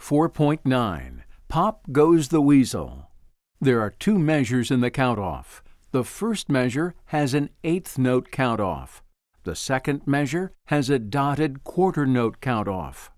4.9. Pop Goes the Weasel. There are two measures in the count-off. The first measure has an eighth note count-off. The second measure has a dotted quarter note count-off.